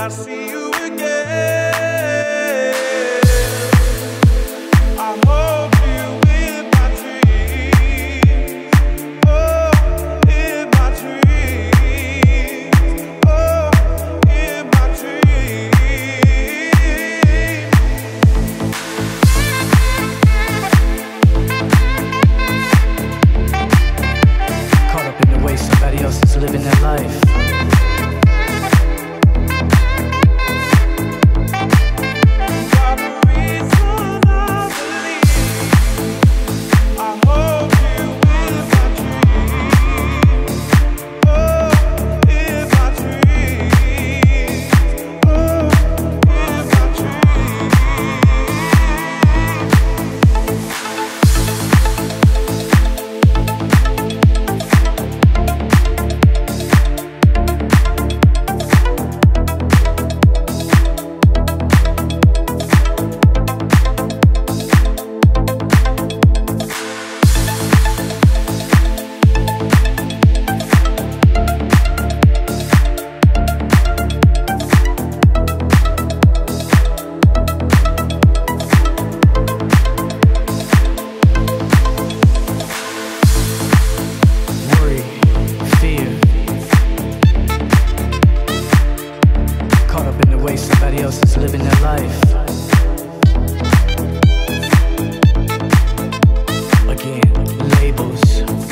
see you again, I hold you in my dreams. Oh, in my dreams. Oh, in my dreams. Caught up in the way somebody else is living their life. Somebody else is living their life. Again, labels.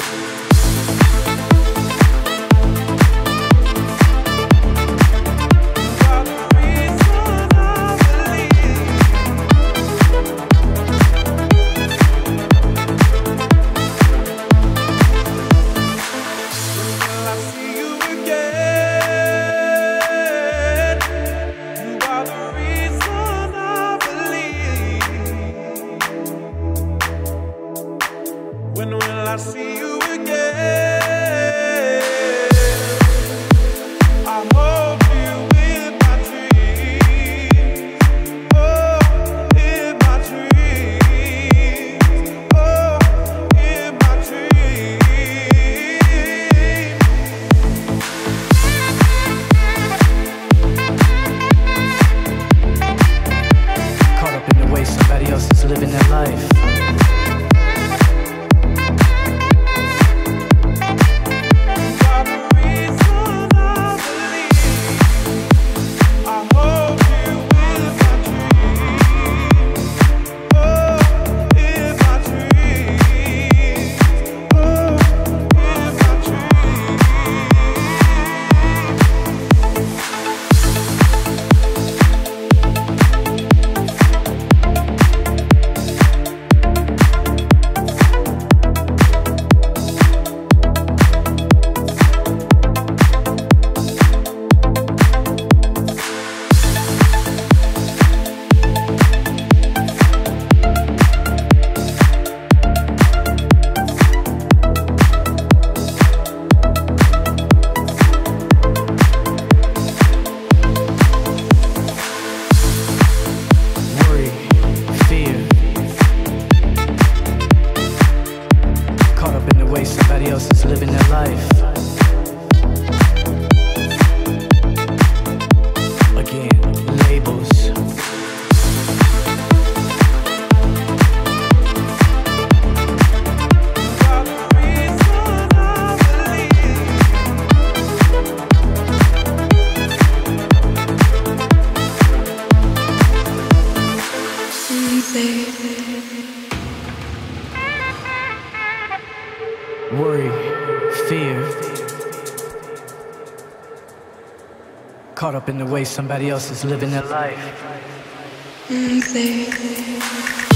When will I see you again? I hold you in my dreams. Oh, in my dreams. Oh, in my dreams. Caught up in the way somebody else is living their life. Somebody else is living their life. Again, labels. Worry, fear. Caught up in the way somebody else is living their life.